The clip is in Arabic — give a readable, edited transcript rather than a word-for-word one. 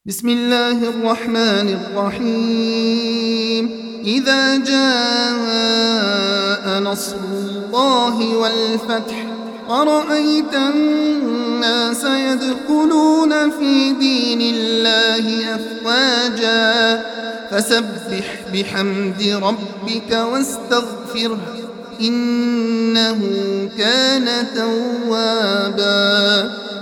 بسم الله الرحمن الرحيم. إذا جاء نصر الله والفتح ورأيت الناس يدخلون في دين الله أفواجا فسبح بحمد ربك واستغفره إنه كان توابا.